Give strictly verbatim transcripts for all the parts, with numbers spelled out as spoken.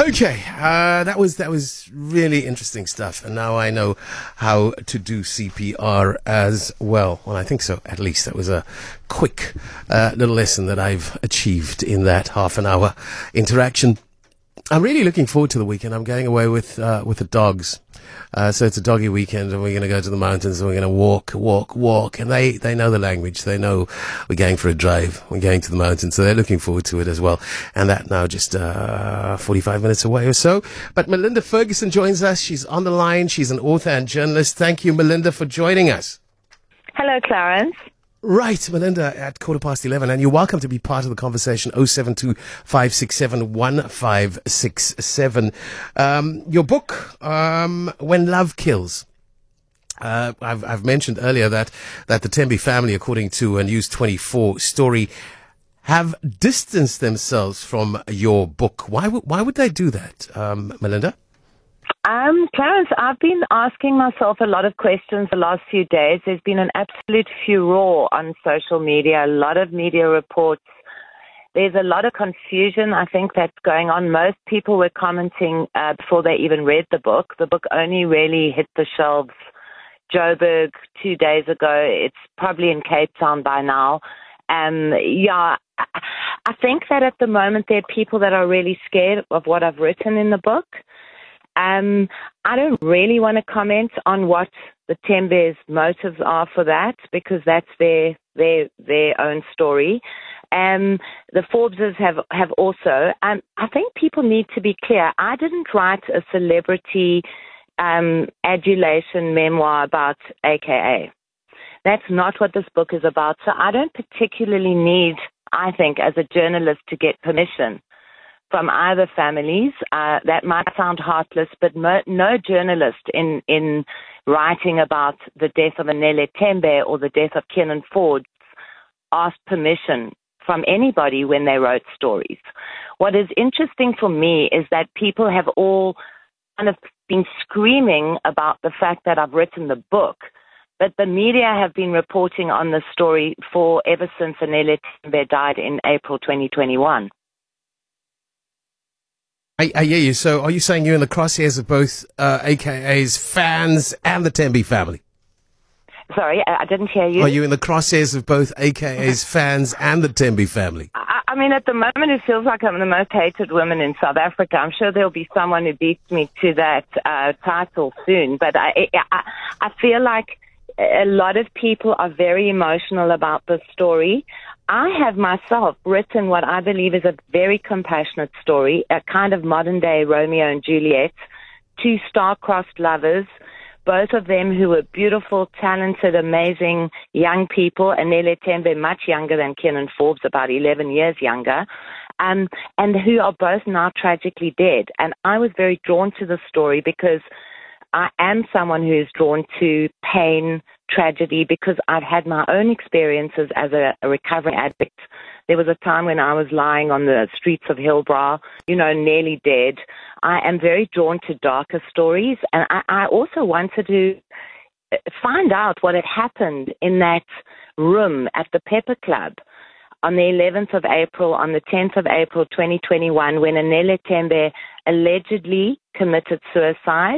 Okay, uh, that was that was really interesting stuff, and now I know how to do C P R as well. Well, I think so. At least that was a quick uh, little lesson that I've achieved in that half an hour interaction. I'm really looking forward to the weekend. I'm going away with uh, with the dogs. Uh, so it's a doggy weekend, and we're going to go to the mountains, and we're going to walk, walk, walk. And they, they know the language. They know we're going for a drive. We're going to the mountains, so they're looking forward to it as well. And that now just uh, forty-five minutes away or so. But Melinda Ferguson joins us. She's on the line. She's an author and journalist. Thank you, Melinda, for joining us. Hello, Clarence. Right, Melinda, at quarter past eleven, and you're welcome to be part of the conversation, oh seven two, five six seven, one five six seven. Um, your book, um, When Love Kills. Uh, I've, I've mentioned earlier that, that the Tembe family, according to a News twenty-four story, have distanced themselves from your book. Why would, why would they do that, um, Melinda? Um, Clarence, I've been asking myself a lot of questions the last few days. There's been an absolute furore on social media, a lot of media reports. There's a lot of confusion, I think, that's going on. Most people were commenting uh, before they even read the book. The book only really hit the shelves Joburg two days ago. It's probably in Cape Town by now. Um, yeah, I think that at the moment there are people that are really scared of what I've written in the book. Um, I don't really want to comment on what the Tembe's motives are for that, because that's their their their own story. Um, the Forbeses have have also. Um, I think people need to be clear. I didn't write a celebrity um, adulation memoir about A K A. That's not what this book is about. So I don't particularly need, I think, as a journalist, to get permission from either families. Uh, that might sound heartless, but mo- no journalist in, in writing about the death of Anele Tembe or the death of Kiernan Forbes asked permission from anybody when they wrote stories. What is interesting for me is that people have all kind of been screaming about the fact that I've written the book, but the media have been reporting on the story for ever since Anele Tembe died in April twenty twenty-one. I, I hear you. So are you saying you're in the crosshairs of both uh, A K A's fans and the Tembe family? Sorry, I, I didn't hear you. Are you in the crosshairs of both A K A's fans and the Tembe family? I, I mean, at the moment, it feels like I'm the most hated woman in South Africa. I'm sure there'll be someone who beats me to that uh, title soon. But I, I, I feel like a lot of people are very emotional about this story. I have myself written what I believe is a very compassionate story, a kind of modern-day Romeo and Juliet, two star-crossed lovers, both of them who were beautiful, talented, amazing young people. Anele Tembe, much younger than Kiernan Forbes, about eleven years younger, um, and who are both now tragically dead. And I was very drawn to the story because I am someone who is drawn to pain, tragedy, because I've had my own experiences as a, a recovering addict. There was a time when I was lying on the streets of Hillbrow, you know, nearly dead. I am very drawn to darker stories, and I, I also wanted to find out what had happened in that room at the Pepper Club on the eleventh of April, on the tenth of April twenty twenty-one, when Anele Tembe allegedly committed suicide.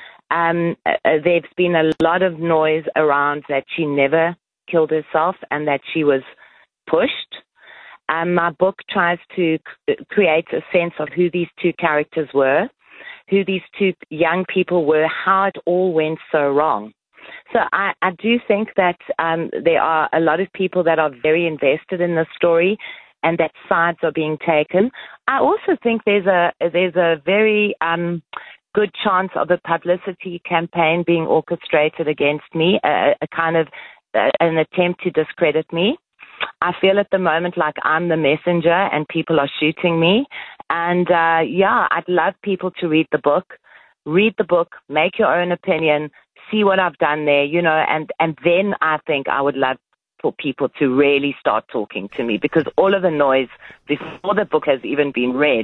Um, uh, there's been a lot of noise around that she never killed herself and that she was pushed. Um, my book tries to c- create a sense of who these two characters were, who these two young people were, how it all went so wrong. So I, I do think that um, there are a lot of people that are very invested in the story and that sides are being taken. I also think there's a there's a very um, good chance of a publicity campaign being orchestrated against me, a, a kind of uh, an attempt to discredit me. I feel at the moment like I'm the messenger and people are shooting me. And uh, yeah, I'd love people to read the book, read the book, make your own opinion, see what I've done there, you know, and, and then I think I would love for people to really start talking to me, because all of the noise before the book has even been read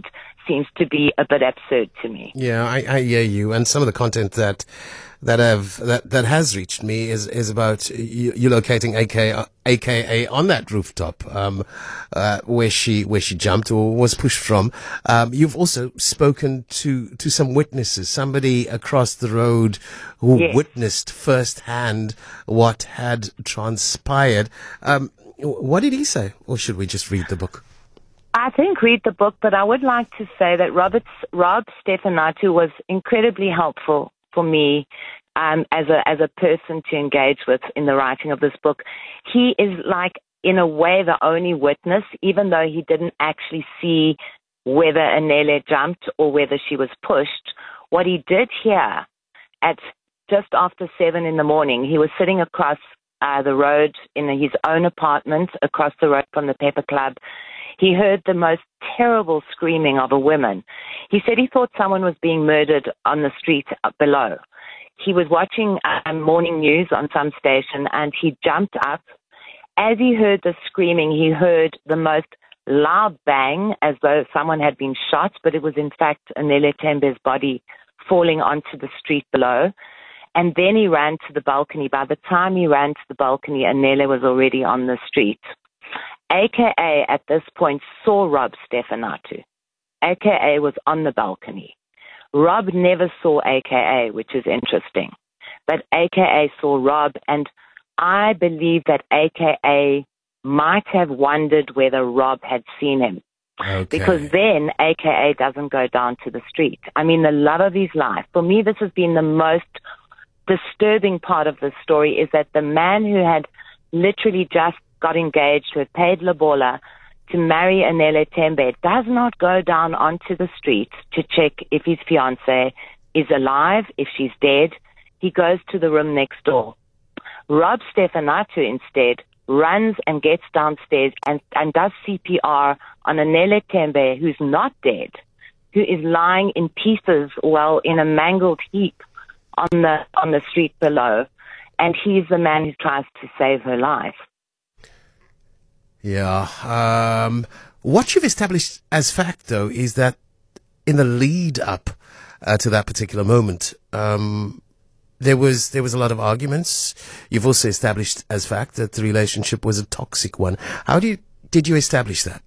seems to be a bit absurd to me. Yeah, I, I hear you. And some of the content that that have that, that has reached me is is about you, you locating A K A on that rooftop um, uh, where she where she jumped or was pushed from. Um, you've also spoken to to some witnesses, somebody across the road who Yes. witnessed firsthand what had transpired. Um, what did he say, or should we just read the book? I think read the book, but I would like to say that Robert's, Rob Stefanatu was incredibly helpful for me um, as a as a person to engage with in the writing of this book. He is like, in a way, the only witness, even though he didn't actually see whether Anele jumped or whether she was pushed. What he did hear at just after seven in the morning, he was sitting across uh, the road in his own apartment across the road from the Pepper Club. He heard the most terrible screaming of a woman. He said he thought someone was being murdered on the street below. He was watching um, morning news on some station, and he jumped up. As he heard the screaming, he heard the most loud bang, as though someone had been shot, but it was in fact Anele Tembe's body falling onto the street below. And then he ran to the balcony. By the time he ran to the balcony, Anele was already on the street. A K A at this point saw Rob Stefanatu. A K A was on the balcony. Rob never saw A K A, which is interesting. But A K A saw Rob, and I believe that A K A might have wondered whether Rob had seen him. Okay. Because then A K A doesn't go down to the street. I mean, the love of his life. For me, this has been the most disturbing part of the story, is that the man who had literally just got engaged, who had paid Lobola to marry Anele Tembe, does not go down onto the street to check if his fiancée is alive, if she's dead. He goes to the room next door. Rob Stefanatu instead runs and gets downstairs and, and does C P R on Anele Tembe, who's not dead, who is lying in pieces, well, in a mangled heap on the on the street below. And he's the man who tries to save her life. Yeah. Um, what you've established as fact, though, is that in the lead up uh, to that particular moment, um, there was there was a lot of arguments. You've also established as fact that the relationship was a toxic one. How do you, did you establish that?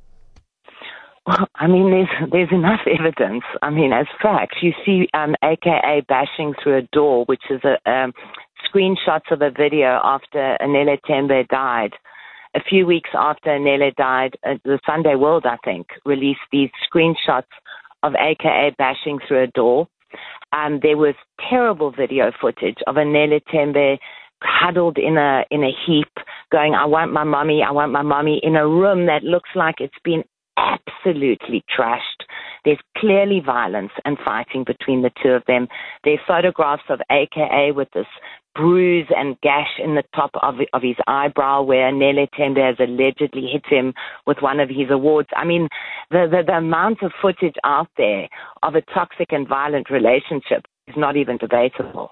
Well, I mean, there's there's enough evidence. I mean, as fact, you see um, A K A bashing through a door, which is a um, screenshots of a video after Anele Tembe died. A few weeks after Anele died, uh, the Sunday World, I think, released these screenshots of A K A bashing through a door. Um, there was terrible video footage of Anele Tembe huddled in a in a heap, going, "I want my mommy, I want my mommy," in a room that looks like it's been absolutely trashed. There's clearly violence and fighting between the two of them. There are photographs of A K A with this bruise and gash in the top of of his eyebrow, where Anele Tembe has allegedly hit him with one of his awards. I mean, the, the, the amount of footage out there of a toxic and violent relationship is not even debatable.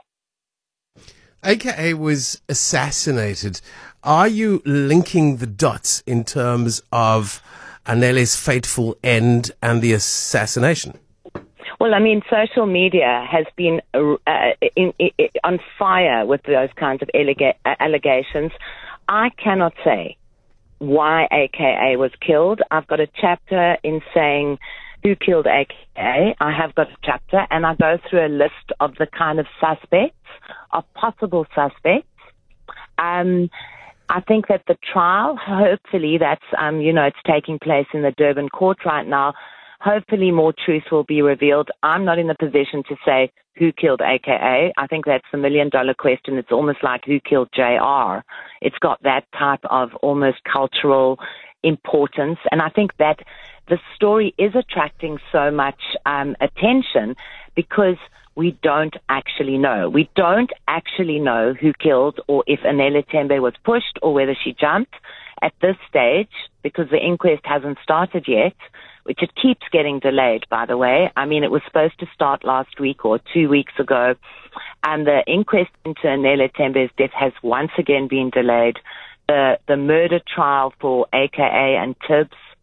A K A was assassinated. Are you linking the dots in terms of Anele's fateful end and the assassination? Well, I mean, social media has been uh, in, in, in, on fire with those kinds of allega- allegations. I cannot say why A K A was killed. I've got a chapter in saying who killed A K A. I have got a chapter, and I go through a list of the kind of suspects, of possible suspects. Um, I think that the trial, hopefully that's, um, you know, it's taking place in the Durban court right now. Hopefully more truth will be revealed. I'm not in the position to say who killed A K A. I think that's the million dollar question. It's almost like who killed J R. It's got that type of almost cultural importance. And I think that the story is attracting so much um, attention because we don't actually know. We don't actually know who killed or if Anele Tembe was pushed or whether she jumped at this stage, because the inquest hasn't started yet, which it keeps getting delayed, by the way. I mean, it was supposed to start last week or two weeks ago, and the inquest into Anele Tembe's death has once again been delayed. The, the murder trial for A K A and Tibbs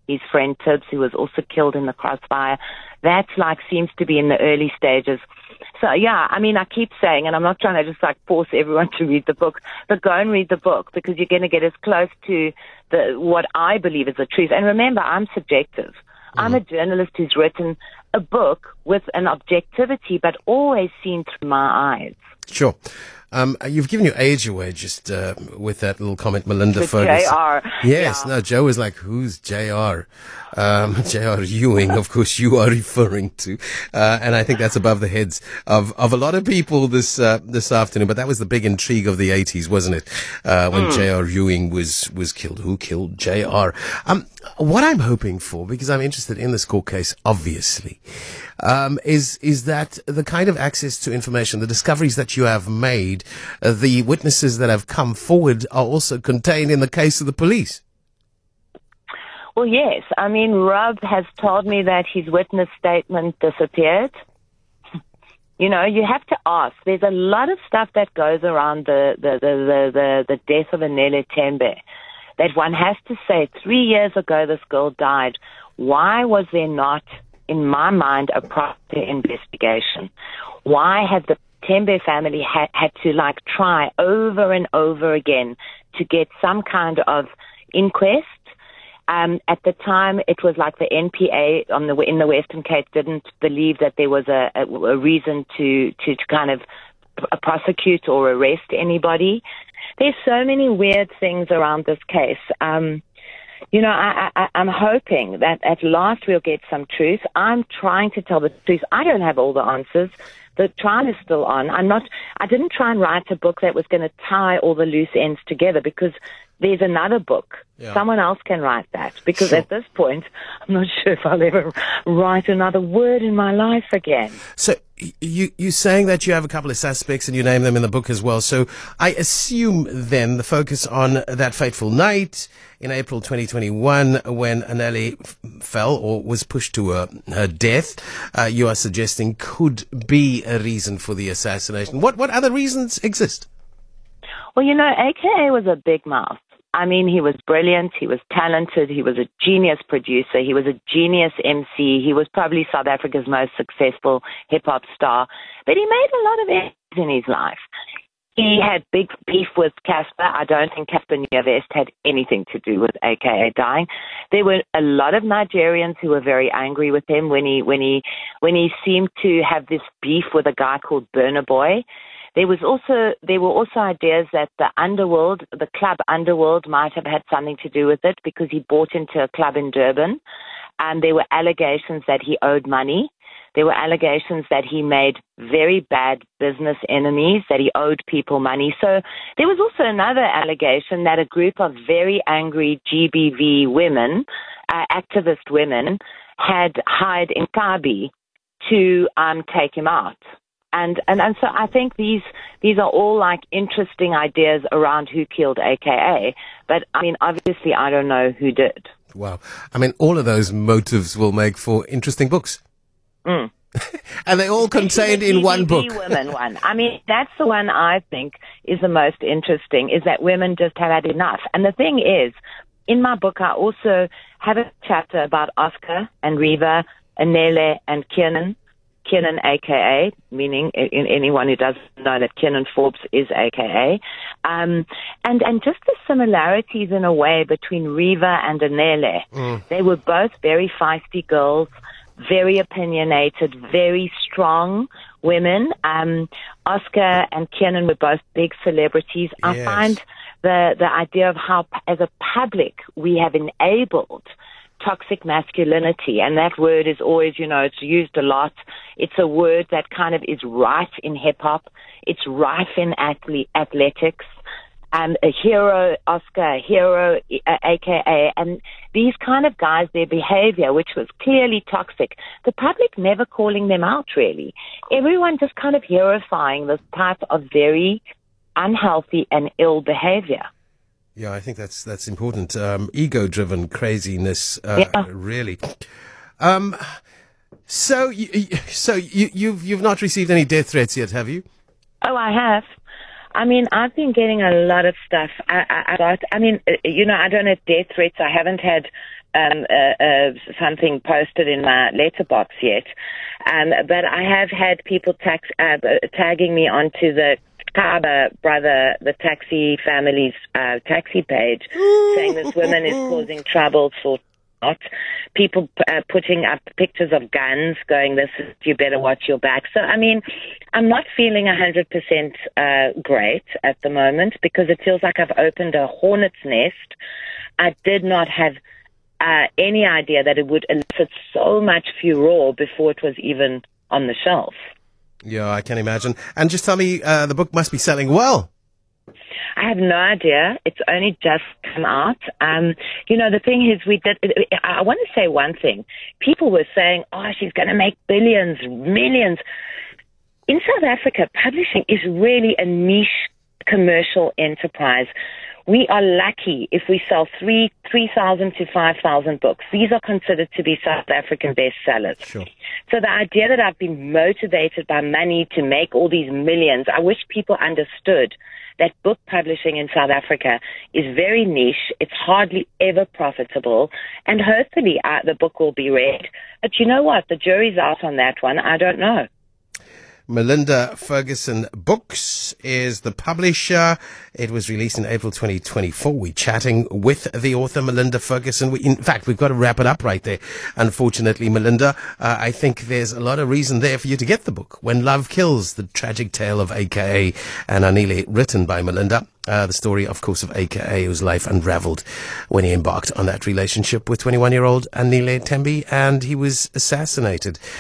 his friend Tibbs, who was also killed in the crossfire. That's like seems to be in the early stages. So yeah, I mean, I keep saying, and I'm not trying to just like force everyone to read the book, but go and read the book because you're going to get as close to the what I believe is the truth. And remember, I'm subjective. Mm. I'm a journalist who's written a book with an objectivity, but always seen through my eyes. Sure. Um, you've given your age away just uh, with that little comment, Melinda With Ferguson. J R. Yes, Yeah. no, Joe was like, who's J R? Um, J R Ewing, of course, you are referring to. Uh, and I think that's above the heads of, of a lot of people this uh, this afternoon. But that was the big intrigue of the eighties, wasn't it? Uh, when mm. J R Ewing was, was killed. Who killed J R? Um, what I'm hoping for, because I'm interested in this court case, obviously, um, is is that the kind of access to information, the discoveries that you have made, uh, the witnesses that have come forward are also contained in the case of the police. Well, yes. I mean, Rob has told me that his witness statement disappeared. You know, you have to ask. There's a lot of stuff that goes around the, the, the, the, the death of Anele Tembe that one has to say, three years ago this girl died. Why was there not, in my mind, a proper investigation? Why had the Tembe family had, had to, like, try over and over again to get some kind of inquest? Um, at the time, it was like the N P A on the in the Western Cape didn't believe that there was a, a, a reason to, to, to kind of p- prosecute or arrest anybody. There's so many weird things around this case. Um, you know, I, I, I'm hoping that at last we'll get some truth. I'm trying to tell the truth. I don't have all the answers. The trial is still on. I'm not, I didn't try and write a book that was going to tie all the loose ends together because there's another book. Yeah. Someone else can write that because sure. At this point, I'm not sure if I'll ever write another word in my life again. So you, you're saying that you have a couple of suspects and you name them in the book as well. So I assume then the focus on that fateful night in April twenty twenty-one when Anele f- fell or was pushed to her, her death, uh, you are suggesting could be a reason for the assassination. What, what other reasons exist? Well, you know, A K A was a big mouth. I mean, he was brilliant. He was talented. He was a genius producer. He was a genius M C. He was probably South Africa's most successful hip-hop star. But he made a lot of errors in his life. He had big beef with Casper. I don't think Casper Nyovest had anything to do with A K A dying. There were a lot of Nigerians who were very angry with him when he when he when he seemed to have this beef with a guy called Burna Boy. There was also there were also ideas that the underworld, the club Underworld, might have had something to do with it because he bought into a club in Durban, and there were allegations that he owed money. There were allegations that he made very bad business enemies, that he owed people money. So there was also another allegation that a group of very angry G B V women, uh, activist women, had hired Nkabi to um, take him out. And, and and so I think these these are all like interesting ideas around who killed A K A. But I mean, obviously, I don't know who did. Wow. I mean, all of those motives will make for interesting books. Mm. And they all contained in one book. The women one. I mean, that's the one I think is the most interesting, is that women just have had enough. And the thing is, in my book, I also have a chapter about Oscar and Reva, Anele and Kiernan. Kiernan, A K A, meaning in anyone who doesn't know that Kiernan Forbes is A K A. Um, and, and just the similarities in a way between Reva and Anele. Mm. They were both very feisty girls, very opinionated, very strong women. Um, Oscar and Kiernan were both big celebrities. Yes. I find the, the idea of how, as a public, we have enabled toxic masculinity, and that word is always, you know, it's used a lot. It's a word that kind of is rife in hip-hop. It's rife in athlete, athletics. Um, a hero, Oscar, a hero, uh, A K A, and these kind of guys, their behavior, which was clearly toxic, the public never calling them out, really. Everyone just kind of heroifying this type of very unhealthy and ill behavior. Yeah, I think that's that's important. Um, ego-driven craziness, uh, yeah. really. Um, so, you, so you, you've you've not received any death threats yet, have you? Oh, I have. I mean, I've been getting a lot of stuff. I, I, I got. I mean, you know, I don't have death threats. I haven't had um, uh, uh, something posted in my letterbox yet, um, but I have had people tax, uh, tagging me onto the Kaba brother, the taxi family's uh, taxi page, saying this woman is causing trouble for not. People uh, putting up pictures of guns, going, "This is, you better watch your back." So, I mean, I'm not feeling one hundred percent uh, great at the moment because it feels like I've opened a hornet's nest. I did not have uh, any idea that it would elicit so much furore before it was even on the shelf. Yeah, I can imagine. And just tell me, uh, the book must be selling well. I have no idea. It's only just come out. Um, you know, the thing is, we did. I want to say one thing. People were saying, "Oh, she's going to make billions, millions." In South Africa, publishing is really a niche commercial enterprise. We are lucky if we sell three three thousand to five thousand books. These are considered to be South African bestsellers. Sure. So the idea that I've been motivated by money to make all these millions, I wish people understood that book publishing in South Africa is very niche. It's hardly ever profitable, and hopefully uh, the book will be read. But you know what? The jury's out on that one. I don't know. Melinda Ferguson Books is the publisher. It was released in April twenty twenty-four. We're chatting with the author, Melinda Ferguson. We, in fact, we've got to wrap it up right there. Unfortunately, Melinda, uh, I think there's a lot of reason there for you to get the book. When Love Kills, the tragic tale of A K A and Anile, written by Melinda. Uh, the story, of course, of A K A, whose life unraveled when he embarked on that relationship with twenty-one-year-old Anile Tembi, and he was assassinated.